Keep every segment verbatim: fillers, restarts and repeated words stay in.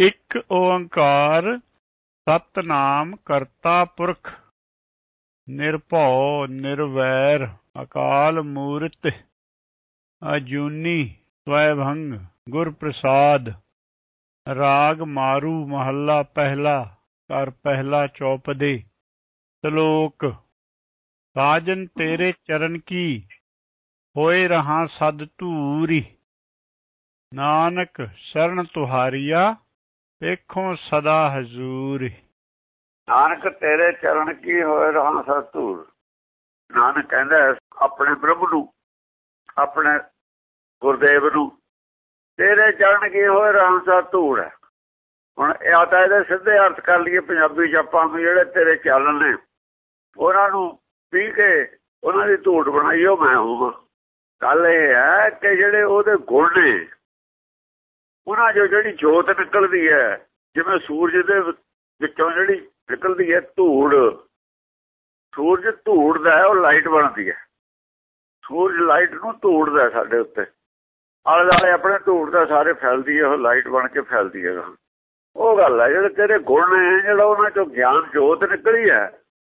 ਇੱਕ ਓੰਕਾਰ ਸਤਨਾਮ ਕਰਤਾ ਪੁਰਖ ਨਿਰਭਉ ਨਿਰਵੈਰ ਅਕਾਲ ਮੂਰਤਿ ਅਜੂਨੀ ਸਵੈਭੰਗ ਗੁਰ ਪ੍ਰਸਾਦ। ਰਾਗ ਮਾਰੂ ਮਹੱਲਾ ਪਹਿਲਾ। ਘਰ ਪਹਿਲਾ ਚੌਪਦੇ। ਸ਼ਲੋਕ। ਸਾਜਨ ਤੇਰੇ ਚਰਨ ਕੀ ਹੋਏ ਰਹਾ ਸਦ ਧੂਰੀ। ਨਾਨਕ ਸ਼ਰਨ ਤੁਹਾਰੀਆ ਵੇਖੋ ਸਦਾ ਹਜ਼ੂਰੀ। ਨਾਨਕ ਤੇਰੇ ਚਰਨ ਕੀ ਹੋਏ ਰਹਾ ਸਦ ਧੂਰ। ਨਾਨਕ ਕਹਿੰਦਾ ਆਪਣੇ ਪ੍ਰਭੂ ਨੂੰ, ਆਪਣੇ ਗੁਰਦੇਵ ਨੂੰ, ਤੇਰੇ ਚਰਨ ਕੀ ਹੋਏ ਰਹਾ ਸਦ ਧੂੜ ਹੈ। ਹੁਣ ਇਹ ਤਾਂ ਇਹਦੇ ਸਿੱਧੇ ਅਰਥ ਕਰ ਲਈਏ ਪੰਜਾਬੀ ਚ ਆਪਾਂ ਨੂੰ, ਜਿਹੜੇ ਤੇਰੇ ਚੱਲਣ ਨੇ ਉਹਨਾਂ ਨੂੰ ਪੀ ਕੇ ਉਹਨਾਂ ਦੀ ਧੂੜ ਬਣਾਈ ਉਹ ਮੈਂ ਹੋਵਾਂ। ਗੱਲ ਇਹ ਹੈ ਕਿ ਜਿਹੜੇ ਉਹਦੇ ਗੁਣ ਨੇ ਉਹਨਾਂ ਚੋਂ ਜਿਹੜੀ ਜੋਤ ਨਿਕਲਦੀ ਹੈ, ਜਿਵੇਂ ਸੂਰਜ ਦੇ ਵਿੱਚੋਂ ਜਿਹੜੀ ਨਿਕਲਦੀ ਹੈ ਧੂੜ, ਸੂਰਜ ਧੂੜਦਾ ਹੈ ਉਹ ਲਾਈਟ ਬਣਦੀ ਹੈ। ਸੂਰਜ ਲਾਈਟ ਨੂੰ ਧੂੜਦਾ ਸਾਡੇ ਉੱਤੇ, ਆਲੇ ਦੁਆਲੇ ਆਪਣੇ ਧੂੜਦਾ ਸਾਰੇ ਫੈਲਦੀ ਹੈ, ਉਹ ਲਾਈਟ ਬਣ ਕੇ ਫੈਲਦੀ ਹੈ। ਉਹ ਗੱਲ ਹੈ ਜਿਹੜੇ ਤੇਰੇ ਗੁਣ ਨੇ, ਜਿਹੜਾ ਉਹਨਾਂ ਚੋਂ ਗਿਆਨ ਜੋਤ ਨਿਕਲੀ ਹੈ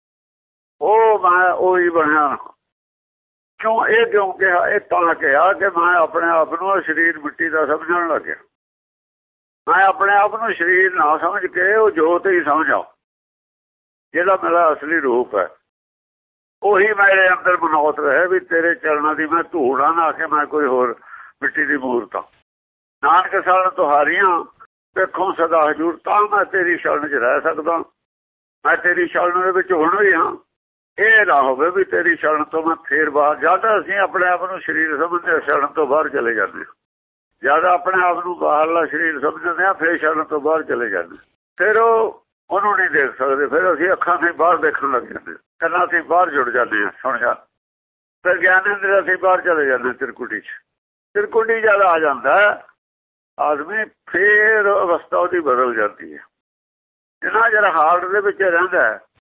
ਉਹ ਮੈਂ ਉਹੀ ਬਣਿਆ। ਕਿਉਂ ਇਹ ਕਿਉਂ ਕਿਹਾ? ਇਹ ਤਾਂ ਕਿਹਾ ਕਿ ਮੈਂ ਆਪਣੇ ਆਪ ਨੂੰ ਸਰੀਰ ਮਿੱਟੀ ਦਾ ਸਮਝਣ ਲੱਗਿਆ। ਮੈਂ ਆਪਣੇ ਆਪ ਨੂੰ ਸਰੀਰ ਨਾ ਸਮਝ ਕੇ ਉਹ ਜੋਤ ਹੀ ਸਮਝਾਂ, ਜਿਹੜਾ ਮੇਰਾ ਅਸਲੀ ਰੂਪ ਹੈ। ਉਹੀ ਮੇਰੇ ਅੰਦਰ ਮਨੋਤ ਰਹੇ ਵੀ ਤੇਰੇ ਚਰਨਾਂ ਦੀ ਮੈਂ ਧੂੜਾਂ ਨਾ ਕੇ ਮੈਂ ਕੋਈ ਹੋਰ ਮਿੱਟੀ ਦੀ ਮੂਰਤ ਹਾਂ। ਨਾਨਕ ਸ਼ਰਨ ਤੁਹਾਰੀਆਂ ਵੇਖੋ ਸਦਾ ਹਜ਼ੂਰ। ਤਾਂ ਮੈਂ ਤੇਰੀ ਸ਼ਰਨ 'ਚ ਰਹਿ ਸਕਦਾ, ਮੈਂ ਤੇਰੀ ਸ਼ਰਨ ਦੇ ਵਿੱਚ ਹੁਣ ਵੀ ਹਾਂ। ਇਹ ਨਾ ਹੋਵੇ ਵੀ ਤੇਰੀ ਸ਼ਰਨ ਤੋਂ ਮੈਂ ਫੇਰ ਬਾਹਰ। ਜਦ ਅਸੀਂ ਆਪਣੇ ਆਪ ਨੂੰ ਸਰੀਰ ਸਮਝਦੇ ਸ਼ਰਨ ਤੋਂ ਬਾਹਰ ਚਲੇ ਜਾਂਦੇ, ਜਦ ਆਪਣੇ ਆਪ ਨੂੰ ਬਾਹਰਲਾ ਸਰੀਰ ਸਮਝਦੇ ਹਾਂ ਫੇਰ ਸ਼ਰਨ ਤੋਂ ਬਾਹਰ ਚਲੇ ਜਾਂਦੇ। ਫਿਰ ਉਹ ਉਹਨੂੰ ਨਹੀਂ ਦੇਖ ਸਕਦੇ, ਫਿਰ ਅਸੀਂ ਅੱਖਾਂ ਤੋਂ ਬਾਹਰ ਦੇਖਣ ਲੱਗ ਜਾਂਦੇ, ਕੰਨਾਂ ਤੋਂ ਬਾਹਰ ਜੁੜ ਜਾਂਦੇ ਹਾਂ। ਸੁਣ ਜਾ, ਫਿਰ ਗਿਆਨ ਇੰਦਰ ਅਸੀਂ ਬਾਹਰ ਚਲੇ ਜਾਂਦੇ ਤਿਰਕੁਟੀ 'ਚ। ਤਿਰਕੁਟੀ ਜਦ ਆ ਜਾਂਦਾ ਆਦਮੀ ਫੇਰ ਅਵਸਥਾ ਉਹਦੀ ਬਦਲ ਜਾਂਦੀ ਹੈ। ਜਿੰਨਾ ਚਿਰ ਹਾਰਟ ਦੇ ਵਿੱਚ ਰਹਿੰਦਾ,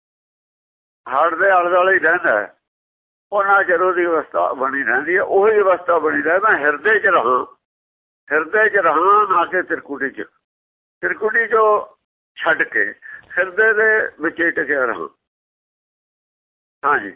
ਹਾਰਟ ਦੇ ਆਲੇ ਦੁਆਲੇ ਹੀ ਰਹਿੰਦਾ, ਉਹਨਾਂ ਚਿਰ ਉਹਦੀ ਅਵਸਥਾ ਬਣੀ ਰਹਿੰਦੀ ਹੈ। ਉਹੀ ਅਵਸਥਾ ਬਣੀ ਰਹੇ ਮੈਂ ਹਿਰਦੇ 'ਚ ਰਹਾਂ, ਹਿਰਦੇ 'ਚ ਰਹਾਂ ਨਾ ਕਿ ਤਿਰਕੁਟੀ 'ਚ। ਤਿਰਕੁਟੀ 'ਚੋਂ ਛੱਡ ਕੇ ਹਿਰਦੇ ਦੇ ਵਿੱਚ ਹੀ ਟਿਕਿਆ ਰਹਾਂ। ਹਾਂਜੀ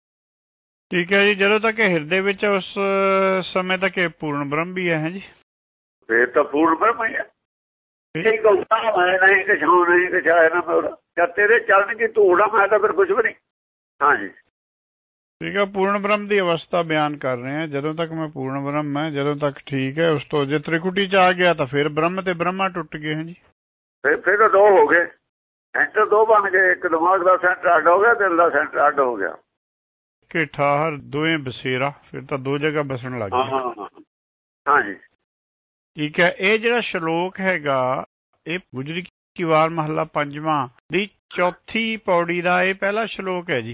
ਠੀਕ ਹੈ ਜੀ। ਜਦੋਂ ਤੱਕ ਹਿਰਦੇ ਵਿੱਚ ਉਸ ਸਮੇਂ ਤੱਕ ਇਹ ਪੂਰਨ ਬ੍ਰਹਮ ਵੀ ਹੈ ਜੀ। ਫੇਰ ਤਾਂ ਪੂਰਨ ਬ੍ਰਹਮ ਹੀ ਹੈ। ਇਹ ਕਹੂੰਗਾ ਮੈਂ ਨਹੀਂ ਕਿ ਛਾਉ ਨਹੀਂ ਕਿ ਛਾਇਆ ਨਾ ਮੇਰਾ, ਜਦ ਤੇਰੇ ਚਰਨ ਕੀ ਧੂੜ ਆ ਮੈਂ ਤਾਂ ਫਿਰ ਕੁਝ ਵੀ ਨਹੀਂ। ਹਾਂਜੀ ਠੀਕ ਹੈ। ਪੂਰਨ ਬ੍ਰਹਮ ਦੀ ਅਵਸਥਾ ਬਿਆਨ ਕਰ ਰਹੇ ਹਾਂ। ਜਦੋਂ ਤੱਕ ਮੈਂ ਪੂਰਨ ਬ੍ਰਹਮ ਹੈ, ਜਦੋਂ ਤੱਕ ਠੀਕ ਹੈ। ਉਸ ਤੋਂ ਜੇ ਤ੍ਰਿਕੁਟੀ 'ਚ ਆ ਗਿਆ ਤਾਂ ਫਿਰ ਬ੍ਰਹਮ ਤੇ ਬ੍ਰਹਮਾ ਟੁੱਟ ਗਏ ਹਾਂ ਜੀ। ਫਿਰ ਫਿਰ ਤਾਂ ਦੋ ਹੋ ਗਏ, ਸੈਂਟਰ ਦੋ ਬਣ ਗਏ। ਇੱਕ ਦਿਮਾਗ ਦਾ ਸੈਂਟਰ ਅੱਡ ਹੋ ਗਿਆ, ਦਿਲ ਦਾ ਸੈਂਟਰ ਅੱਡ ਹੋ ਗਿਆ। ਕਿ ਠਾਹਰ ਦੋਵੇਂ ਬਸੇਰਾ, ਫਿਰ ਤਾਂ ਦੋ ਜਗ੍ਹਾ ਬਸਣ ਲੱਗ ਗਏ। ਹਾਂਜੀ ਠੀਕ ਹੈ। ਇਹ ਜਿਹੜਾ ਸ਼ਲੋਕ ਹੈਗਾ ਇਹ ਗੁਜਰੀ ਕੀ ਵਾਰ ਮਹੱਲਾ ਪੰਜਵਾਂ ਦੀ ਚੌਥੀ ਪੌੜੀ ਦਾ ਇਹ ਪਹਿਲਾ ਸ਼ਲੋਕ ਹੈ ਜੀ।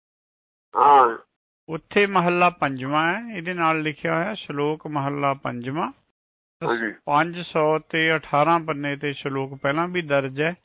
ਹਾਂ ਉੱਥੇ ਮਹੱਲਾ ਪੰਜਵਾਂ ਹੈ, ਇਹਦੇ ਨਾਲ ਲਿਖਿਆ ਹੋਇਆ ਸ਼ਲੋਕ ਮਹੱਲਾ ਪੰਜਵਾਂ। ਪੰਜ ਸੌ ਤੇ ਅਠਾਰਾਂ ਪੰਨੇ ਤੇ ਸ਼ਲੋਕ ਪਹਿਲਾਂ ਵੀ ਦਰਜ ਹੈ।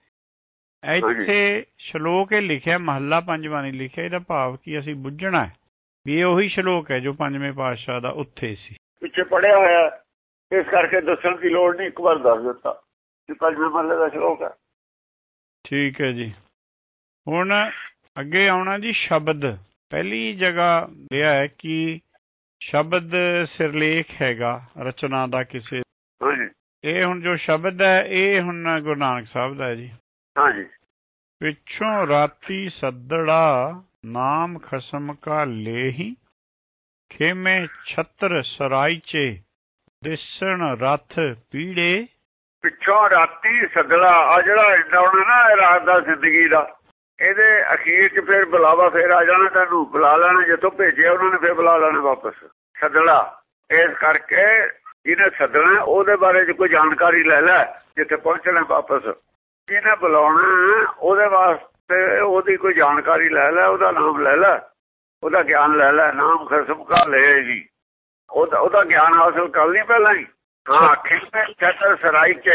ਇੱਥੇ ਸ਼ਲੋਕ ਇਹ ਲਿਖਿਆ, ਮਹੱਲਾ ਪੰਜਵਾਂ ਨਹੀਂ ਲਿਖਿਆ। ਇਹਦਾ ਭਾਵ ਕੀ ਅਸੀਂ ਬੁੱਝਣਾ ਹੈ ਵੀ ਇਹ ਉਹੀ ਸ਼ਲੋਕ ਹੈ ਜੋ ਪੰਜਵੇਂ ਪਾਤਸ਼ਾਹ ਦਾ ਉੱਥੇ ਸੀ, ਪਿੱਛੇ ਪੜਿਆ ਹੋਇਆ। ਇਸ ਕਰਕੇ ਦੱਸਣ ਦੀ ਲੋੜ ਨਹੀਂ, ਇੱਕ ਵਾਰ ਦੱਸ ਦਿੱਤਾ ਕਿ ਪੰਜਵੇਂ ਮਹੱਲੇ ਦਾ ਸ਼ਲੋਕ ਹੈ। ਠੀਕ ਹੈ ਜੀ। ਹੁਣ ਅੱਗੇ ਆਉਣਾ ਜੀ ਸ਼ਬਦ। ਪਹਿਲੀ ਜਗ੍ਹਾ ਲਿਆ ਹੈ ਕਿ ਸ਼ਬਦ ਸਿਰਲੇਖ ਹੈਗਾ ਰਚਨਾ ਦਾ ਕਿਸੇ। ਇਹ ਹੁਣ ਜੋ ਸ਼ਬਦ ਹੈ ਇਹ ਹੁਣ ਗੁਰੂ ਨਾਨਕ ਸਾਹਿਬ ਦਾ ਹੈ ਜੀ। ਹਾਂਜੀ ਪਿੱਛੋਂ ਰਾਤੀ ਸੱਦੜਾ ਨਾਮ ਖਸਮ ਕਾ ਲੇਹੀ ਖੇਮੇ ਛਤਰ ਸਰਾਇਚੇ ਦਿਸਣ ਰੱਥ ਪੀੜੇ। ਪਿੱਛੋਂ ਰਾਤੀ ਸੱਦੜਾ, ਆ ਜਿਹੜਾ ਇੰਨਾ ਨਾ ਰਾਤ ਦਾ ਜ਼ਿੰਦਗੀ ਦਾ, ਇਹਦੇ ਅਖੀਰ 'ਚ ਫਿਰ ਬੁਲਾਵਾ ਫੇਰ ਆ ਜਾਣਾ, ਤੈਨੂੰ ਬੁਲਾ ਲੈਣਾ ਜਿੱਥੋਂ ਭੇਜਿਆ ਉਹਨਾਂ ਨੇ, ਫਿਰ ਬੁਲਾ ਲੈਣਾ ਵਾਪਸ। ਸੱਦੜਾ ਇਸ ਕਰਕੇ ਜਿਹਨੇ ਸੱਦਣਾ ਉਹਦੇ ਬਾਰੇ 'ਚ ਕੋਈ ਜਾਣਕਾਰੀ ਲੈ ਲੈ, ਜਿੱਥੇ ਪਹੁੰਚਣਾ ਵਾਪਸ। ਜਿਹਨੇ ਬੁਲਾਉਣਾ ਉਹਦੇ ਵਾਸਤੇ ਉਹਦੀ ਕੋਈ ਜਾਣਕਾਰੀ ਲੈ ਲੈ, ਉਹਦਾ ਨਾਮ ਲੈ ਲੈ, ਉਹਦਾ ਗਿਆਨ ਲੈ ਲੈ। ਨਾਮ ਖਸਮ ਕਾ ਲੈ ਜੀ, ਉਹਦਾ ਉਹਦਾ ਗਿਆਨ ਹਾਸਲ ਕਰ ਲਈ ਪਹਿਲਾਂ ਹੀ। ਹਾਂ ਖੇਮੇ ਛਤਰ ਸਰਾਈ 'ਚ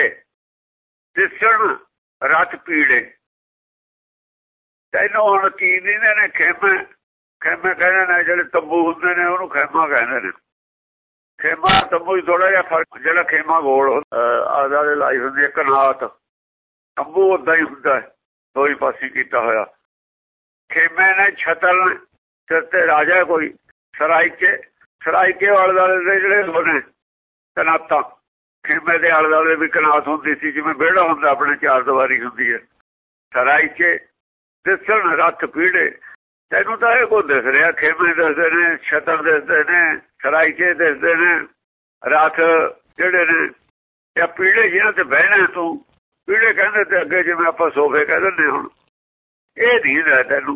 ਦਿਸਣ ਰੱਥ ਪੀੜੇ। ਤੈਨੂੰ ਹੁਣ ਕੀ ਦਿੰਦੇ ਨੇ? ਖੇਮੇ, ਖੇਮੇ ਕਹਿੰਦੇ ਨੇ ਜਿਹੜੇ ਤੰਬੂ ਹੁੰਦੇ ਨੇ ਉਹਨੂੰ ਖੇਮਾ ਕਹਿੰਦੇ ਨੇ। ਖੇਮਾ ਤੰਬੂ ਹੀ ਥੋੜਾ ਜਿਹਾ ਫਰਕ, ਜਿਹੜਾ ਖੇਮਾ ਗੋਲ ਆਜ਼ਾਦ ਲਾਈ ਹੁੰਦੀ ਇੱਕ ਨਾਤ, ਤੰਬੂ ਓਦਾਂ ਹੀ ਹੁੰਦਾ, ਦੋ ਹੀ ਪਾਸੇ ਕੀਤਾ ਹੋਇਆ। ਖੇਮੇ ਨੇ ਛਤਰ ਸਿਰ ਤੇ ਰਾਜਾ ਕੋਈ, ਸਰਾਇਕੇ ਸਰਾਇਕੇ ਆਲੇ ਦੁਆਲੇ ਦੇ ਜਿਹੜੇ ਹੋਣੇ ਕਨਾਤਾਂ, ਖੇਮੇ ਦੇ ਆਲੇ ਦੁਆਲੇ ਵੀ ਕਨਾਤ ਹੁੰਦੀ ਸੀ, ਜਿਵੇਂ ਵਿਹੜਾ ਹੁੰਦਾ ਆਪਣੇ ਚਾਰ ਦੀਵਾਰੀ ਹੁੰਦੀ ਹੈ। ਸਰਾਇਕੇ ਦਿਸਣ ਰੱਥ ਪੀੜੇ, ਤੈਨੂੰ ਤਾਂ ਇਹ ਕੋ ਦਿਸ ਰਿਹਾ, ਖੇਮੇ ਦਿਸਦੇ ਨੇ, ਛਤਰ ਦਿਸਦੇ ਨੇ, ਸਰਾਇਕੇ ਦਿਸਦੇ ਨੇ, ਰੱਥ ਜਿਹੜੇ ਨੇ ਜਾਂ ਪੀੜੇ ਜਿਹਨਾਂ ਤੇ ਬਹਿਣਾ ਤੂੰ, ਪੀੜੇ ਕਹਿੰਦੇ ਤੇ ਅੱਗੇ ਜਿਵੇਂ ਆਪਾਂ ਸੋਫੇ ਕਹਿ ਦਿੰਦੇ ਹੁਣ, ਇਹ ਨਹੀਂ ਹੈ ਤੈਨੂੰ।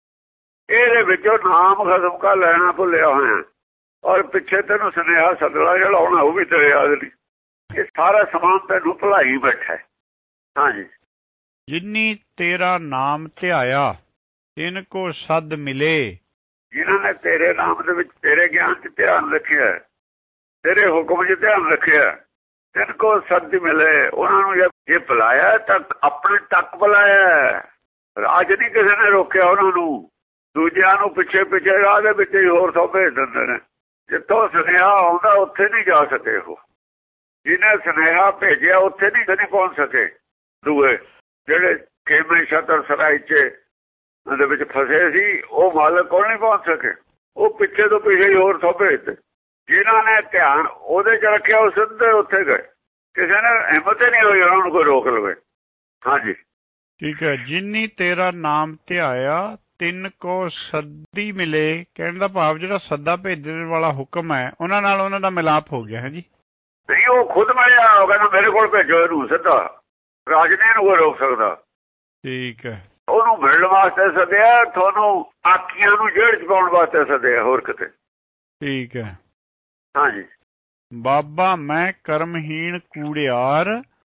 ਇਹਦੇ ਵਿੱਚੋਂ ਨਾਮ ਖਸਮ ਕਾ ਲੈਣਾ ਭੁੱਲਿਆ ਹੋਇਆ, ਔਰ ਪਿੱਛੇ ਤੈਨੂੰ ਸੁਨੇਹਾ ਸਦਲਾ ਜਿਹੜਾ ਆਉਣਾ ਉਹ ਵੀ ਤੇਰੇ ਯਾਦ ਨਹੀਂ। ਇਹ ਸਾਰਾ ਸਮਾਨ ਤੈਨੂੰ ਭੁਲਾਈ ਬੈਠਾ। ਹਾਂਜੀ। ਜਿਨੀ ਤੇਰਾ ਨਾਮ ਧਿਆਇਆ ਤਿਨ ਕੋ ਸਦ ਮਿਲੇ, ਜਿਨ੍ਹਾਂ ਨੇ ਤੇਰੇ ਨਾਮ ਦੇ ਵਿੱਚ ਤੇਰੇ ਗਿਆਨ 'ਚ ਧਿਆਨ ਰੱਖਿਆ, ਤੇਰੇ ਹੁਕਮ 'ਚ ਧਿਆਨ ਰੱਖਿਆ, ਤਿਨ ਕੋ ਸਦ ਮਿਲੇ, ਉਹਨਾਂ ਨੂੰ ਜੇ ਬੁਲਾਇਆ ਤਾਂ ਆਪਣੇ ਤੱਕ ਬੁਲਾਇਆ। ਰਾਜ ਨਹੀਂ ਕਿਸੇ ਨੇ ਰੋਕਿਆ ਉਹਨਾਂ ਨੂੰ, ਦੂਜਿਆਂ ਨੂੰ ਪਿੱਛੇ ਪਿੱਛੇ ਰਾਹ ਦੇ ਵਿੱਚ ਹੀ ਹੋਰ ਸਭ ਭੇਜ ਦਿੰਦੇ ਨੇ। ਜਿੱਥੋਂ ਸੁਨੇਹਾ ਆਉਂਦਾ ਉੱਥੇ ਨਹੀਂ ਜਾ ਸਕੇ ਉਹ, ਜਿਹਨੇ ਸੁਨੇਹਾ ਭੇਜਿਆ ਉੱਥੇ ਨਹੀਂ ਕਦੇ ਪਹੁੰਚ ਸਕੇ। ਦੂਏ ਜਿਹੜੇ ਖੇਮੇ ਛਤਰ ਸਰਾਇਕੇ ਦੇ ਵਿੱਚ ਫਸੇ ਸੀ, ਉਹ ਮਾਲਕ ਕੋਲ ਨਹੀਂ ਪਹੁੰਚ ਸਕੇ, ਉਹ ਪਿੱਛੇ ਤੋਂ ਪਿੱਛੇ ਹੀ ਹੋਰ ਸਭ ਭੇਜਦੇ। ਜਿਨ੍ਹਾਂ ਨੇ ਧਿਆਨ ਉਹਦੇ 'ਚ ਰੱਖਿਆ ਉਹ ਸਿੱਧੇ ਉੱਥੇ ਗਏ, ਕਿਸੇ ਨੇ ਹਿੰਮਤ ਹੀ ਨਹੀਂ ਹੋਈ ਉਹਨਾਂ ਨੂੰ ਕੋਈ ਰੋਕ ਲਵੇ। ਹਾਂਜੀ ਠੀਕ ਹੈ। ਜਿਨੀ ਤੇਰਾ ਨਾਮ ਧਿਆਇਆ ਤਿੰਨ ਕੋ ਸੱਦੀ ਮਿਲੇ, ਕਹਿਣ ਦਾ ਭਾਵ ਜਿਹੜਾ ਸੱਦਾ ਭੇਜਣ ਵਾਲਾ ਹੁਕਮ ਹੈ ਉਹਨਾਂ ਨਾਲ ਉਹਨਾਂ ਦਾ ਮਿਲਾਪ ਹੋ ਗਿਆ ਹੈ ਜੀ। ਨਹੀਂ, ਉਹ ਖੁਦ ਮਿਲਿਆ, ਉਹ ਕਹਿੰਦਾ ਮੇਰੇ ਕੋਲ ਭੇਜੋ ਇਹਨੂੰ ਸਿੱਧਾ, ਰਾਜ ਨੇ ਇਹਨੂੰ ਕੋਈ ਰੋਕ ਸਕਦਾ। ਠੀਕ ਹੈ। ਉਹਨੂੰ ਮਿਲਣ ਵਾਸਤੇ ਸੱਦਿਆ, ਤੁਹਾਨੂੰ ਆਖੀਆਂ ਨੂੰ ਜੇਲ੍ਹ 'ਚ ਪਾਉਣ ਵਾਸਤੇ ਸੱਦਿਆ, ਹੋਰ ਕਿਤੇ। ਠੀਕ ਹੈ। ਹਾਂਜੀ। ਬਾਬਾ ਮੈਂ ਕਰਮਹੀਣ ਕੂੜਿਆਰ,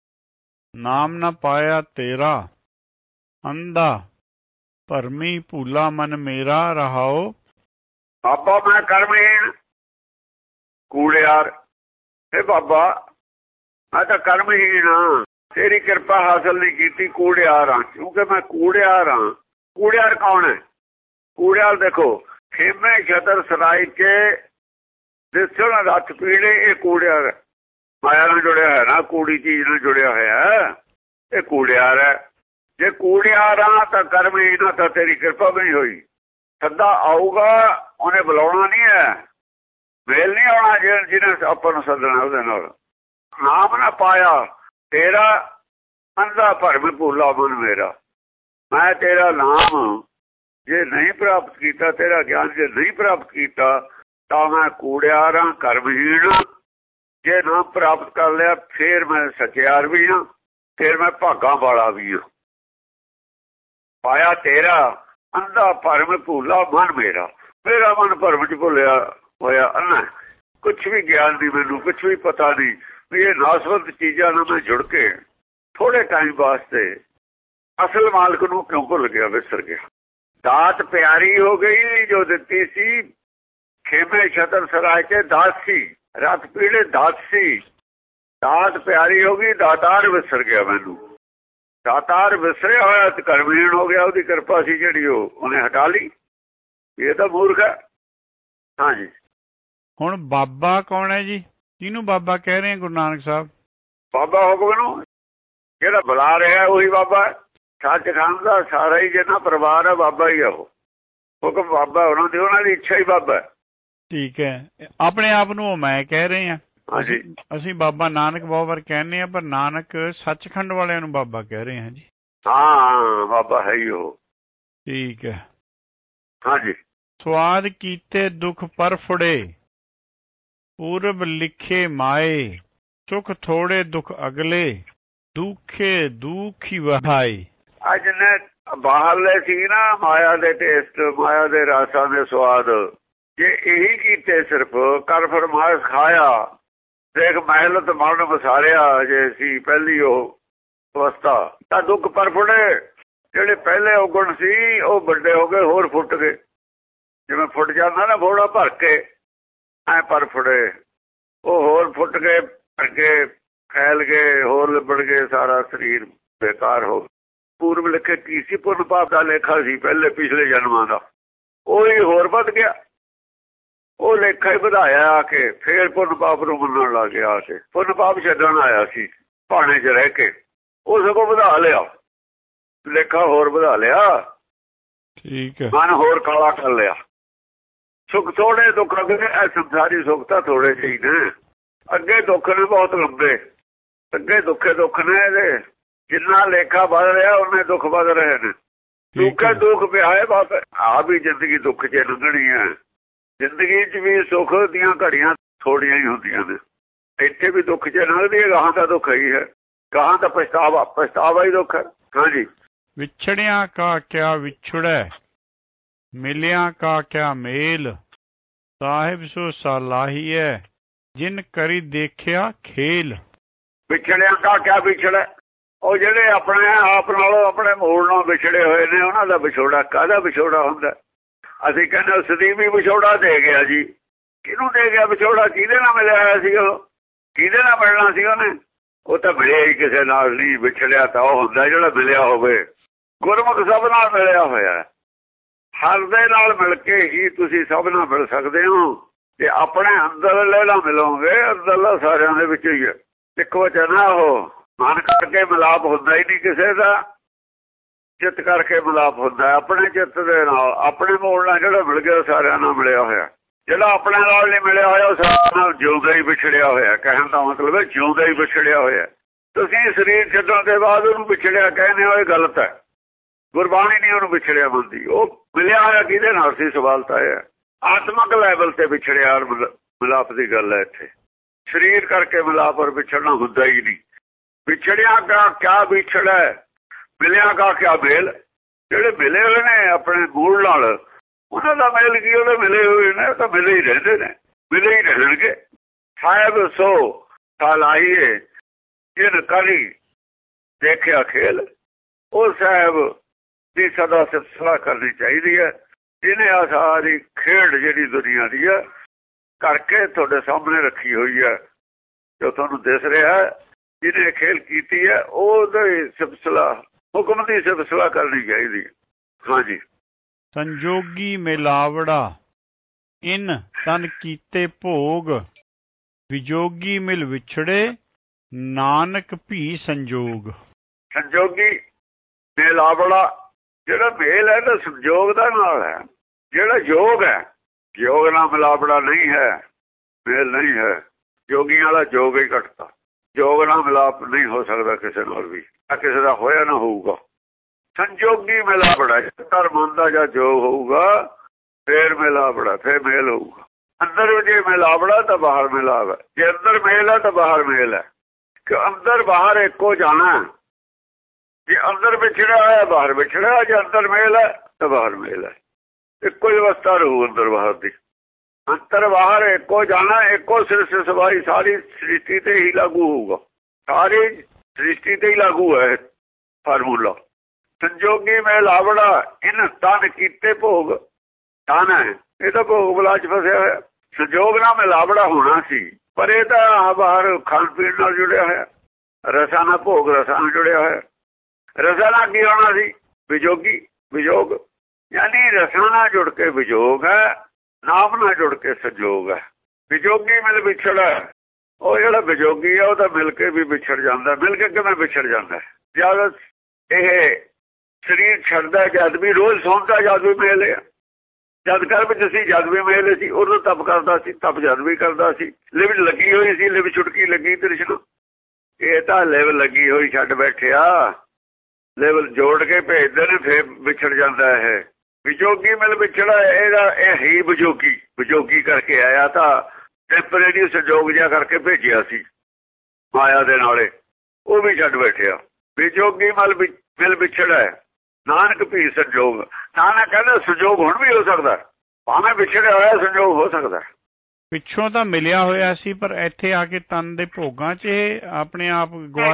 ਨਾਮ ਨਾ ਪਾਇਆ ਤੇਰਾ, ਅੰਧਾ ਭਰਮੀ ਭੂਲਾ ਮਨ ਮੇਰਾ, ਰਹਾਓ। ਬਾਬਾ ਮੈਂ ਕਰਮਹੀਣ ਕੂੜਿਆਰ, ਇਹ ਬਾਬਾ ਮੈਂ ਤਾਂ ਕਰਮਹੀਣ ਹਾਂ, ਤੇਰੀ ਕਿਰਪਾ ਹਾਸਲ ਨਹੀਂ ਕੀਤੀ, ਕੂੜਿਆਰ ਹਾਂ, ਕਿਉਂਕਿ ਮੈਂ ਕੂੜਿਆਰ ਹਾਂ। ਕੂੜਿਆਰ ਕੌਣ ਹੈ? ਕੂੜਿਆਰ ਦੇਖੋ, ਖੇਮੇ ਛਤਰ ਸਰਾਇਕੇ ਦਿਸਣ ਰੱਥ ਪੀੜੇ, ਇਹ ਕੂੜਿਆਰ ਮਾਇਆ ਨਾਲ ਜੁੜਿਆ ਹੈ ਨਾ, ਕੂੜੀ ਚੀਜ਼ ਨਾਲ ਜੁੜਿਆ ਹੋਇਆ, ਇਹ ਕੂੜਿਆਰ ਹੈ। ਜੇ ਕੂੜਿਆਰ ਹਾਂ ਤਾਂ ਕਰਮਹੀਣ ਹਾਂ, ਤਾਂ ਤੇਰੀ ਕਿਰਪਾ ਵੀ ਨਹੀਂ ਹੋਈ। ਸੱਦਾ ਆਊਗਾ, ਉਹਨੇ ਬੁਲਾਉਣਾ ਨਹੀਂ ਹੈ, ਮੇਲ ਨਹੀਂ ਆਉਣਾ ਜਿਹਨੇ ਆਪਾਂ ਨੂੰ ਸੱਦਣਾ ਉਹਦੇ ਨਾਲ। ਨਾਮ ਨਾ ਪਾਇਆ ਤੇਰਾ, ਅੰਧਾ ਭਰਮ ਭੂਲਾ ਮਨ ਮੇਰਾ, ਮੈਂ ਤੇਰਾ ਨਾਮ ਜੇ ਨਹੀਂ ਪ੍ਰਾਪਤ ਕੀਤਾ, ਤੇਰਾ ਗਿਆਨ ਜੇ ਨਹੀਂ ਪ੍ਰਾਪਤ ਕੀਤਾ, ਤਾਂ ਮੈਂ ਕੂੜਿਆਰ ਹਾਂ, ਕਰਮਹੀਣ। ਜੇ ਨਾਮ ਪ੍ਰਾਪਤ ਕਰ ਲਿਆ ਫੇਰ ਮੈਂ ਸਚਿਆਰ ਵੀ ਹਾਂ, ਫੇਰ ਮੈਂ ਭਾਗਾਂ ਵਾਲਾ ਵੀ ਹਾਂ। ਪਾਇਆ ਤੇਰਾ, ਅੰਧਾ ਭਰਮ ਭੂਲਾ ਮਨ ਮੇਰਾ, ਮੇਰਾ ਮਨ ਭਰਮ 'ਚ ਭੁੱਲਿਆ ਹੋਇਆ ਅੰਨਾ, ਕੁਛ ਵੀ ਗਿਆਨ ਨਹੀਂ, ਮੈਨੂੰ ਕੁਛ ਵੀ ਪਤਾ ਨਹੀਂ ਵੀ ਇਹ ਨਾਸਵੰਤ ਚੀਜ਼ਾਂ ਨਾਲ ਮੈਂ ਜੁੜ ਕੇ ਥੋੜੇ ਟਾਈਮ ਵਾਸਤੇ ਅਸਲ ਮਾਲਕ ਨੂੰ ਕਿਉਂ ਭੁੱਲ ਗਿਆ, ਵਿਸਰ ਗਿਆ। ਦਾਤ ਪਿਆਰੀ ਹੋ ਗਈ ਜੋ ਦਿੱਤੀ ਸੀ, ਖੇਮੇ ਛਤਰ ਸਰਾਇਕੇ ਦਾਸੀ, ਰੱਥ ਪੀੜੇ ਦਾਸੀ, ਦਾਤ ਪਿਆਰੀ ਹੋ ਗਈ, ਦਾਤਾਰ ਵਿਸਰ ਗਿਆ ਮੈਨੂੰ। ਦਾਤਾਰ ਵਿਸਰਿਆ ਹੋਇਆ ਤੇ ਕਰਮਹੀਣ ਹੋ ਗਿਆ, ਉਹਦੀ ਕਿਰਪਾ ਸੀ ਜਿਹੜੀ ਉਹ ਉਹਨੇ ਹਟਾ ਲਈ। ਇਹ ਤਾਂ ਮੂਰਖ ਹੈ। ਹਾਂਜੀ। ਹੁਣ ਬਾਬਾ ਕੌਣ ਹੈ ਜੀ? ਕਿਹਨੂੰ ਬਾਬਾ ਕਹਿ ਰਹੇ ਗੁਰੂ ਨਾਨਕ ਸਾਹਿਬ? ਬਾਬਾ ਹੁਕਮ ਨੂੰ ਜਿਹੜਾ ਬੁਲਾ ਰਿਹਾ ਉਹੀ ਬਾਬਾ। ਸੱਚਖੰਡ ਦਾ ਸਾਰਾ ਹੀ ਜਿੰਨਾ ਪਰਿਵਾਰ ਹੈ ਬਾਬਾ ਹੀ ਆ, ਉਹ ਹੁਕਮ ਬਾਬਾ ਉਹਨਾਂ ਦੀ, ਉਹਨਾਂ ਦੀ ਇੱਛਾ ਹੀ ਬਾਬਾ। ਠੀਕ ਹੈ। ਆਪਣੇ ਆਪ ਨੂੰ ਉਹ ਮੈਂ ਕਹਿ ਰਹੇ ਹਾਂ। ਹਾਂਜੀ। ਅਸੀਂ ਬਾਬਾ ਨਾਨਕ ਬਹੁਤ ਵਾਰ ਕਹਿੰਦੇ ਹਾਂ, ਪਰ ਨਾਨਕ ਸੱਚਖੰਡ ਵਾਲਿਆਂ ਨੂੰ ਬਾਬਾ ਕਹਿ ਰਹੇ ਹਾਂ ਜੀ। ਹਾਂ, ਬਾਬਾ ਹੈ ਹੀ ਉਹ। ਠੀਕ ਹੈ। ਹਾਂਜੀ। ਸਵਾਦ ਕੀਤੇ ਦੁੱਖ ਪਰ ਫੁੜੇ, ਪੂਰਬ ਲਿਖੇ ਮਾਏ, ਸੁਖ ਥੋੜੇ ਦੁੱਖ ਅਗਲੇ, ਦੁਖੇ ਦੁਖੀ ਵਹਾਈ। ਅੱਜ ਨੇ ਬਾਹਰਲੇ ਸੀ ਨਾ ਮਾਇਆ ਦੇ ਟੇਸਟ, ਮਾਇਆ ਦੇ ਰਾਸਾਂ ਦੇ ਸਵਾਦ, ਜੇ ਇਹੀ ਕੀਤੇ ਸਿਰਫ ਕਰ ਫਰਮਾਇਸ਼ ਖਾਇਆ, ਦੇਖ ਮਹਿਲਤ ਮਰਨ ਵਸਾਰਿਆ ਜੇ ਸੀ ਪਹਿਲੀ ਉਹ ਅਵਸਥਾ, ਤਾਂ ਦੁੱਖ ਪਰ ਫੁੜੇ। ਜਿਹੜੇ ਪਹਿਲੇ ਔਗਣ ਸੀ ਉਹ ਵੱਡੇ ਹੋ ਗਏ, ਹੋਰ ਫੁੱਟ ਗਏ, ਜਿਵੇਂ ਫੁੱਟ ਜਾਂਦਾ ਨਾ ਫੋੜਾ ਭਰ ਕੇ, ਐ ਪਰ ਫੁੜੇ, ਉਹ ਹੋਰ ਫੁੱਟ ਗਏ, ਭਰ ਕੇ ਫੈਲ ਗਏ, ਹੋਰ ਲਿਬੜ ਗਏ, ਸਾਰਾ ਸਰੀਰ ਬੇਕਾਰ ਹੋ ਗਿਆ। ਪੂਰਬ ਲਿਖੇ ਕੀ ਸੀ? ਪੁੰਨ ਪਾਪ ਦਾ ਲੇਖਾ ਸੀ ਪਹਿਲੇ ਪਿਛਲੇ ਜਨਮਾਂ ਦਾ, ਉਹੀ ਹੋਰ ਵੱਧ ਗਿਆ, ਉਹ ਲੇਖਾ ਹੀ ਵਧਾਇਆ ਆ ਕੇ, ਫੇਰ ਪੁੰਨ ਪਾਪ ਨੂੰ ਮੰਨਣ ਲੱਗ ਗਿਆ। ਆ ਕੇ ਪੁੰਨ ਪਾਪ ਛੱਡਣ ਆਇਆ ਸੀ ਭਾਣੇ 'ਚ ਰਹਿ ਕੇ, ਉਹ ਸਗੋਂ ਵਧਾ ਲਿਆ, ਲੇਖਾ ਹੋਰ ਵਧਾ ਲਿਆ, ਠੀਕ ਹੈ, ਮਨ ਹੋਰ ਕਾਲਾ ਕਰ ਲਿਆ। ਸੁੱਖ ਥੋੜੇ, ਦੁੱਖ ਅੱਗੇ, ਸੰਸਾਰੀ ਸੁੱਖ ਤਾਂ ਥੋੜੇ ਜਿਹੇ ਨੇ, ਅੱਗੇ ਦੁੱਖ ਨੇ ਬਹੁਤ ਲੰਬੇ, ਅੱਗੇ ਦੁੱਖੇ ਦੁੱਖ ਨੇ ਇਹਦੇ। ਜਿੰਨਾ ਲੇਖਾ ਵੱਧ ਰਿਹਾ ਉਹਨੇ ਦੁੱਖ ਵੱਧ ਰਹੇ ਨੇ। ਦੁੱਖੇ ਦੁੱਖ ਪਿਆ ਹੈ ਬਸ। ਆ ਵੀ ਜ਼ਿੰਦਗੀ ਦੁੱਖ 'ਚ ਲੰਘਣੀ ਹੈ। ਜ਼ਿੰਦਗੀ 'ਚ ਵੀ ਸੁੱਖ ਦੀਆਂ ਘੜੀਆਂ ਥੋੜੀਆਂ ਹੀ ਹੁੰਦੀਆਂ ਨੇ। ਇੱਥੇ ਵੀ ਦੁੱਖ 'ਚ ਲੰਘਦੀ ਹੈ, ਗਾਹਾਂ ਦਾ ਦੁੱਖ ਹੀ ਹੈ, ਗਾਹਾਂ ਦਾ ਪਛਤਾਵਾ, ਪਛਤਾਵਾ ਹੀ ਦੁੱਖ ਹੈ। ਹਾਂਜੀ। ਵਿਛੜਿਆ ਕਾ ਕਿਆ ਵਿਛੜੈ, ਮਿਲਿਆ ਕਾ ਕਿਆ ਮੇਲ, ਸਾਹਿਬ ਸੋ ਸਲਾਹੀਐ, ਜਿਨ ਕਰੀ ਦੇਖਿਆ ਖੇਲ। ਵਿਛੜਿਆ ਕਾ ਕਿਆ ਵਿਛੜੈ, ਉਹ ਜਿਹੜੇ ਆਪਣੇ ਆਪ ਨਾਲੋਂ ਆਪਣੇ ਮੂਲ ਨਾਲ ਵਿਛੜੇ ਹੋਏ ਨੇ ਉਹਨਾਂ ਦਾ ਵਿਛੋੜਾ ਕਾਹਦਾ ਵਿਛੋੜਾ ਹੁੰਦਾ। ਅਸੀਂ ਕਹਿੰਦੇ ਸਦੀਵੀ ਵਿਛੋੜਾ ਦੇ ਗਿਆ ਜੀ। ਕਿਹਨੂੰ ਦੇ ਗਿਆ ਵਿਛੋੜਾ? ਕਿਹਦੇ ਨਾਲ ਮਿਲਿਆ ਹੋਇਆ ਸੀ? ਉਹ ਕਿਹਦੇ ਨਾਲ ਮਿਲਣਾ ਸੀ ਉਹਨੇ? ਉਹ ਤਾਂ ਮਿਲਿਆ ਹੀ ਕਿਸੇ ਨਾਲ ਨਹੀਂ। ਵਿਛੜਿਆ ਤਾਂ ਉਹ ਹੁੰਦਾ ਜਿਹੜਾ ਮਿਲਿਆ ਹੋਵੇ। ਗੁਰਮੁਖ ਸਭ ਨਾਲ ਮਿਲਿਆ ਹੋਇਆ, ਹਰ ਦੇ ਨਾਲ ਮਿਲ ਕੇ ਹੀ ਤੁਸੀਂ ਸਭ ਨਾਲ ਮਿਲ ਸਕਦੇ ਹੋ। ਤੇ ਆਪਣੇ ਅੰਦਰਲੇ ਨਾਲ ਮਿਲੋਗੇ, ਅੰਦਰਲਾ ਸਾਰਿਆਂ ਦੇ ਵਿੱਚ ਹੀ ਹੈ। ਇੱਕ ਵਚਨ ਆ, ਉਹ ਮਨ ਕਰਕੇ ਮਿਲਾਪ ਹੁੰਦਾ ਹੀ ਨਹੀਂ ਕਿਸੇ ਦਾ, ਚਿੱਤ ਕਰਕੇ ਮਿਲਾਪ ਹੁੰਦਾ ਆਪਣੇ ਚਿੱਤ ਦੇ ਨਾਲ। ਆਪਣੇ ਮੂਲ ਨਾਲ ਜਿਹੜਾ ਮਿਲ ਗਿਆ ਸਾਰਿਆਂ ਨਾਲ ਮਿਲਿਆ ਹੋਇਆ। ਜਿਹੜਾ ਆਪਣੇ ਨਾਲ ਨਹੀਂ ਮਿਲਿਆ ਹੋਇਆ ਉਹ ਸਾਰਿਆਂ ਨਾਲ ਜਿਉਂਦਾ ਹੀ ਵਿਛੜਿਆ ਹੋਇਆ। ਕਹਿਣ ਦਾ ਮਤਲਬ ਹੈ ਜਿਉਂਦਾ ਹੀ ਵਿਛੜਿਆ ਹੋਇਆ। ਤੁਸੀਂ ਸਰੀਰ ਛੱਡਣ ਦੇ ਬਾਅਦ ਉਹਨੂੰ ਵਿਛੜਿਆ ਕਹਿੰਦੇ ਹੋ, ਇਹ ਗਲਤ ਹੈ। ਗੁਰਬਾਣੀ ਨਹੀਂ ਉਹਨੂੰ ਵਿਛੜਿਆ ਮੰਨਦੀ। ਉਹ ਮਿਲਿਆ ਹੋਇਆ ਕਿਹਦੇ ਨਾਲ ਸੀ? ਸਵਾਲ ਤਾਂ ਇਹ ਹੈ। ਆਤਮਕ ਲੈਵਲ ਤੇ ਵਿਛੜਿਆ ਮਿਲਾਪ ਦੀ ਗੱਲ ਹੈ ਇੱਥੇ। ਸਰੀਰ ਕਰਕੇ ਮਿਲਾਪ ਔਰ ਵਿਛੜਨਾ ਹੁੰਦਾ ਹੀ ਨਹੀਂ। ਵਿਛੜਿਆ ਕਾ ਕਿਆ ਵਿਛੜਾ, ਮਿਲਿਆ ਕਾ ਕਿਆ ਮੇਲ। ਜਿਹੜੇ ਮਿਲੇ ਹੋਏ ਨੇ ਆਪਣੇ ਮੂਲ ਨਾਲ ਉਹਨਾਂ ਦਾ ਮੇਲ ਕੀ? ਉਹਦੇ ਮਿਲੇ ਹੋਏ ਨੇ ਤਾਂ ਮਿਲੇ ਹੀ ਰਹਿੰਦੇ ਨੇ, ਮਿਲੇ ਹੀ ਰਹਿਣਗੇ। ਸਾਹਿਬ ਸੋ ਸਲਾਹੀਏ, ਜਿਨ ਕਰੀ ਦੇਖਿਆ ਖੇਲ। ਉਹ ਸਾਹਿਬ ਦੀ ਸਦਾ ਸਲਾਹ ਕਰਨੀ ਚਾਹੀਦੀ ਹੈ। ਇਹਨੇ ਆ ਸਾਰੀ ਖੇਡ ਜਿਹੜੀ ਦੁਨੀਆ ਦੀ ਹੈ ਕਰਕੇ ਤੁਹਾਡੇ ਸਾਹਮਣੇ ਰੱਖੀ ਹੋਈ ਹੈ, ਜੋ ਤੁਹਾਨੂੰ ਦਿਸ ਰਿਹਾ। ਜਿਹਨੇ ਖੇਲ ਕੀਤੀ ਹੈ ਉਹਦੇ ਸਿਲਸਿਲਾ, ਹੁਕਮ ਦੀ ਸਿਲਸਿਲਾ ਕਰਨੀ ਚਾਹੀਦੀ ਹੈ। ਹਾਂਜੀ। ਸੰਜੋਗੀ ਮਿਲਾਵੜਾ, ਇਨ ਤਨ ਕੀਤੇ ਭੋਗ, ਵਿਜੋਗੀ ਮਿਲ ਵਿਛੜੇ, ਨਾਨਕ ਭੀ ਸੰਜੋਗ। ਸੰਜੋਗੀ ਮਿਲਾਵੜਾ, ਜਿਹੜਾ ਮੇਲ ਹੈ ਤਾਂ ਸੰਜੋਗ ਦਾ ਨਾਲ ਹੈ। ਜਿਹੜਾ ਯੋਗ ਹੈ, ਯੋਗ ਨਾਲ ਮਿਲਾਵੜਾ ਨਹੀਂ ਹੈ, ਮੇਲ ਨਹੀਂ ਹੈ। ਯੋਗੀਆਂ ਵਾਲਾ ਯੋਗ ਹੀ ਘਟਦਾ। ਯੋਗ ਨਾਲ ਮਿਲਾਪ ਨਹੀਂ ਹੋ ਸਕਦਾ ਕਿਸੇ ਨਾਲ ਵੀ, ਕਿਸੇ ਦਾ ਹੋਇਆ ਨਾ ਹੋਊਗਾ। ਸੰਜੋਗੀ ਮਿਲਾਵੜਾ, ਧਰਮ ਦਾ ਜਾਂ ਯੋਗ ਹੋਊਗਾ ਫੇਰ ਮਿਲਾਵੜਾ, ਫੇਰ ਮੇਲ ਹੋਊਗਾ। ਅੰਦਰ ਜੇ ਮਿਲਾਵੜਾ ਤਾਂ ਬਾਹਰ ਮਿਲਾਵ ਹੈ। ਜੇ ਅੰਦਰ ਮੇਲ ਹੈ ਤਾਂ ਬਾਹਰ ਮੇਲ ਹੈ। ਕਿ ਅੰਦਰ ਬਾਹਰ ਇੱਕੋ ਜਾਣਾ। ਜੇ ਅੰਦਰ ਵਿਛੜਿਆ ਹੋਇਆ ਬਾਹਰ ਵਿਛੜਿਆ, ਜੇ ਅੰਦਰ ਮੇਲ ਹੈ ਤਾਂ ਬਾਹਰ ਮੇਲ ਹੈ। ਇੱਕੋ ਹੀ ਅਵਸਥਾ ਰਹੂ ਅੰਦਰ ਬਾਹਰ ਦੀ। ਅੰਦਰ ਬਾਹਰ ਇੱਕੋ ਜਾਣਾ, ਇੱਕੋ ਸਿਰ ਸਵਾਰੀ ਸਾਰੀ ਸ੍ਰਿਸ਼ਟੀ ਤੇ ਹੀ ਲਾਗੂ ਹੋਊਗਾ। ਸਾਰੀ ਸ੍ਰਿਸ਼ਟੀ ਤੇ ਹੀ ਲਾਗੂ ਹੈ ਫਾਰਮੂਲਾ। ਸੰਜੋਗੀ ਮਿਲਾਵੜਾ, ਇਨ ਤਨ ਕੀਤੇ ਭੋਗ। ਤਨ ਹੈ ਇਹ ਤਾਂ ਭੋਗ ਬਲਾ ਚ ਫਸਿਆ ਹੋਇਆ। ਸੰਜੋਗ ਨਾਲ ਮਿਲਾਵੜਾ ਹੋਣਾ ਸੀ, ਪਰ ਇਹ ਤਾਂ ਬਾਹਰ ਖਾਣ ਪੀਣ ਨਾਲ ਜੁੜਿਆ ਹੋਇਆ। ਰਸਾਂ ਨਾਲ ਭੋਗ, ਰਸਾਂ ਨਾਲ ਜੁੜਿਆ ਹੋਇਆ। ਰਸਾਂ ਨਾਲ ਕੀ ਹੋਣਾ ਸੀ? ਵਿਜੋਗੀ, ਵਿਜੋਗ। ਯਾਨੀ ਰਸਾਂ ਨਾਲ ਜੁੜ ਕੇ ਵਿਜੋਗ ਹੈ, ਨਾਮ ਨਾਲ ਜੁੜ ਕੇ ਸੰਜੋਗ ਹੈ। ਵਿਜੋਗੀ ਮਿਲ ਵਿਛੜਾ, ਉਹ ਜਿਹੜਾ ਵਿਜੋਗੀ ਹੈ ਉਹ ਤਾਂ ਮਿਲ ਕੇ ਵੀ ਵਿਛੜ ਜਾਂਦਾ। ਮਿਲ ਕੇ ਕਿਵੇਂ ਵਿਛੜ ਜਾਂਦਾ? ਜਦ ਇਹ ਸਰੀਰ ਛੱਡਦਾ, ਜਦ ਵੀ ਰੋਜ਼ ਸੌਂਦਾ ਜਦ ਵੀ ਮੇਲ ਹੈ। ਜਦ ਕਰ ਵਿੱਚ ਸੀ ਜਦ ਵੀ ਮੇਲ ਸੀ। ਉਦੋਂ ਤਪ ਕਰਦਾ ਸੀ, ਤਪ ਜਦ ਵੀ ਕਰਦਾ ਸੀ। ਲਿਵ ਲੱਗੀ ਹੋਈ ਸੀ, ਲਿਵ ਛੁਟਕੀ ਲੱਗੀ ਤ੍ਰਿਸ਼ਨਾ। ਇਹ ਤਾਂ ਲਿਵ ਲੱਗੀ ਹੋਈ ਛੱਡ ਬੈਠਿਆ, ਲਿਵ ਜੋੜ ਕੇ ਭੇਜਦੇ ਨੇ, ਫੇਰ ਵਿਛੜ ਜਾਂਦਾ ਇਹ। ਵਿਜੋਗੀ ਮਿਲ ਵਿਛੜਾ, ਇਹਦਾ ਇਹ ਹੀ ਵਿਜੋਗੀ ਵਿਜੋਗੀ ਕਰਕੇ ਆਇਆ। ਤਾਂ ਟੈਂਪਰੇਰੀ ਸੰਜੋਗ ਜਿਹਾ ਕਰਕੇ ਭੇਜਿਆ ਸੀ ਮਾਇਆ ਦੇ ਨਾਲੇ, ਉਹ ਵੀ ਛੱਡ ਬੈਠਿਆ। ਵਿਜੋਗੀ ਮਲ ਮਿਲ ਵਿਛੜਾ, ਨਾਨਕ ਭੀ ਸੰਜੋਗ। ਨਾਨਕ ਕਹਿੰਦਾ ਸੰਜੋਗ ਹੁਣ ਵੀ ਹੋ ਸਕਦਾ, ਭਾਵੇਂ ਵਿਛੜਿਆ ਹੋਇਆ ਸੰਜੋਗ ਹੋ ਸਕਦਾ। ਪਿੱਛੋਂ ਤਾਂ ਮਿਲਿਆ ਹੋਇਆ ਸੀ, ਪਰ ਇੱਥੇ ਆ ਕੇ ਤਨ ਦੇ ਭੋਗਾਂ 'ਚ ਆਪਣੇ ਆਪ ਗਵਾ।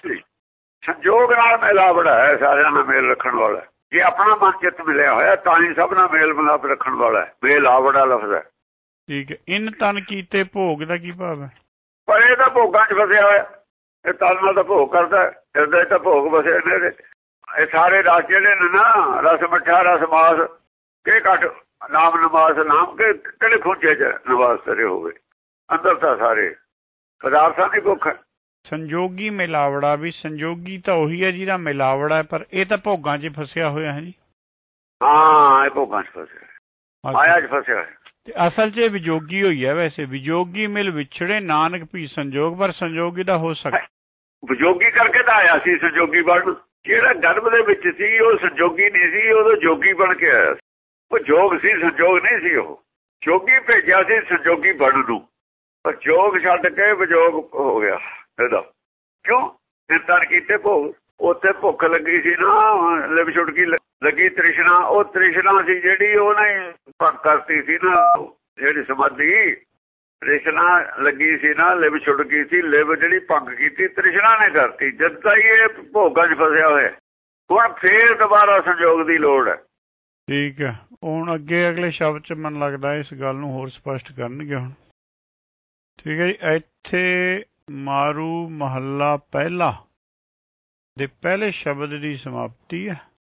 ਸੰਜੋਗ ਨਾਲ ਮਿਲਾਵੜਾ ਹੈ, ਸਾਰਿਆਂ ਨਾਲ ਮੇਲ ਰੱਖਣ ਵਾਲਾ। ਜੇ ਆਪਣਾ ਮਨ ਚਿੱਤ ਮਿਲਿਆ ਹੋਇਆ ਤਾਂ ਹੀ ਸਭ ਨਾਲ ਮੇਲ ਮਿਲਾਪ ਰੱਖਣ ਵਾਲਾ ਹੈ। ਮਿਲਾਵੜਾ ਲਫ਼ਜ਼ ਹੈ। ਠੀਕ ਹੈ। ਇਨ ਤਨ ਕੀਤੇ ਭੋਗ ਦਾ ਕੀ ਭਾਵ ਹੈ? ਪਰ ਇਹ ਤਾਂ ਭੋਗਾਂ 'ਚ ਫਸਿਆ ਹੋਇਆ। ਇਹ ਤਨ ਨਾਲ ਤਾਂ ਭੋਗ ਕਰਦਾ, ਹਿਰਦੇ ਤਾਂ ਭੋਗ ਫਸੇ ਨੇ। ਇਹ ਸਾਰੇ ਰਸ ਜਿਹੜੇ ਨੇ ਨਾ, ਰਸ ਮਿੱਠਾ, ਰਸ ਮਾਸ, ਕਿ ਘੱਟ ਨਾਮ ਨਿਵਾਸ ਨਾਮ ਕੇ ਕਿਹੜੇ ਖੋਜੇ ਚ ਨਿਵਾਸ ਕਰੇ ਹੋਵੇ, ਅੰਦਰ ਤਾਂ ਸਾਰੇ ਪਦਾਰਥਾਂ ਦੀ ਭੁੱਖ ਹੈ। ਸੰਜੋਗੀ ਮਿਲਾਵੜਾ ਵੀ, ਸੰਜੋਗੀ ਤਾਂ ਉਹੀ ਹੈ ਜਿਹਦਾ ਮਿਲਾਵੜਾ ਹੈ, ਪਰ ਇਹ ਤਾਂ ਭੋਗਾਂ 'ਚ ਫਸਿਆ ਹੋਇਆ ਹੈ ਜੀ। ਹਾਂ, ਇਹ ਭੋਗਾਂ 'ਚ ਫਸਿਆ, ਮਾਇਆ 'ਚ ਫਸਿਆ ਹੈ। ਤੇ ਅਸਲ 'ਚ ਵਿਜੋਗੀ ਹੋਈ ਹੈ। ਵੈਸੇ ਵਿਜੋਗੀ ਮਿਲ ਵਿਛੜੇ ਨਾਨਕ ਭੀ ਸੰਜੋਗ, ਪਰ ਸੰਜੋਗੀ ਦਾ ਹੋ ਸਕਦਾ ਵਿਜੋਗੀ ਕਰਕੇ ਤਾਂ ਆਇਆ ਸੀ ਸੰਜੋਗੀ ਬਣ। ਜਿਹੜਾ ਗਰਭ ਦੇ ਵਿੱਚ ਸੀ ਉਹ ਸੰਜੋਗੀ ਨਹੀਂ ਸੀ, ਉਦੋਂ ਜੋਗੀ ਬਣ ਕੇ ਆਇਆ ਸੀ। ਉਹ ਜੋਗ ਸੀ, ਸੰਜੋਗ ਨਹੀਂ ਸੀ। ਉਹ ਜੋਗੀ ਭੇਜਿਆ ਸੀ ਸੰਜੋਗੀ ਬਣਨ ਨੂੰ, ਪਰ ਜੋਗ ਛੱਡ ਕੇ ਵਿਜੋਗ ਹੋ ਗਿਆ ਇਹਦਾ। ਕਿਉਂ? ਨਿਰਤਰ ਕੀਤੇ ਭੋਗ। ਉੱਥੇ ਭੁੱਖ ਲੱਗੀ ਸੀ ਨਾ, ਲਿਵ ਛੁਟਕੀ ਲੱਗੀ ਤ੍ਰਿਸ਼ਨਾ। ਉਹ ਤ੍ਰਿਸ਼ਨਾ ਸੀ ਜਿਹੜੀ ਉਹਨੇ ਭੰਗ ਕਰਤੀ ਸੀ ਨਾ, ਜਿਹੜੀ ਸਮਾਧੀ ਤ੍ਰਿਸ਼ਨਾ ਲੱਗੀ ਸੀ ਨਾ, ਲਿਵ ਛੁੱਟ ਗਈ ਸੀ। ਲਿਵ ਜਿਹੜੀ ਭੰਗ ਕੀਤੀ ਤ੍ਰਿਸ਼ਨਾ ਨੇ ਕਰਤੀ। ਜਦ ਤੱਕ ਇਹ ਭੋਗਾਂ 'ਚ ਫਸਿਆ ਹੋਇਆ, ਹੁਣ ਫੇਰ ਦੁਬਾਰਾ ਸੰਜੋਗ ਦੀ ਲੋੜ ਹੈ। ਠੀਕ ਹੈ। ਹੁਣ ਅੱਗੇ ਅਗਲੇ ਸ਼ਬਦ 'ਚ ਮੈਨੂੰ ਲੱਗਦਾ ਇਸ ਗੱਲ ਨੂੰ ਹੋਰ ਸਪਸ਼ਟ ਕਰਨਗੇ ਹੁਣ। ਠੀਕ ਹੈ ਜੀ। ਇੱਥੇ ਮਾਰੂ ਮਹੱਲਾ ਪਹਿਲਾ ਦੇ ਪਹਿਲੇ ਸ਼ਬਦ ਦੀ ਸਮਾਪਤੀ ਹੈ।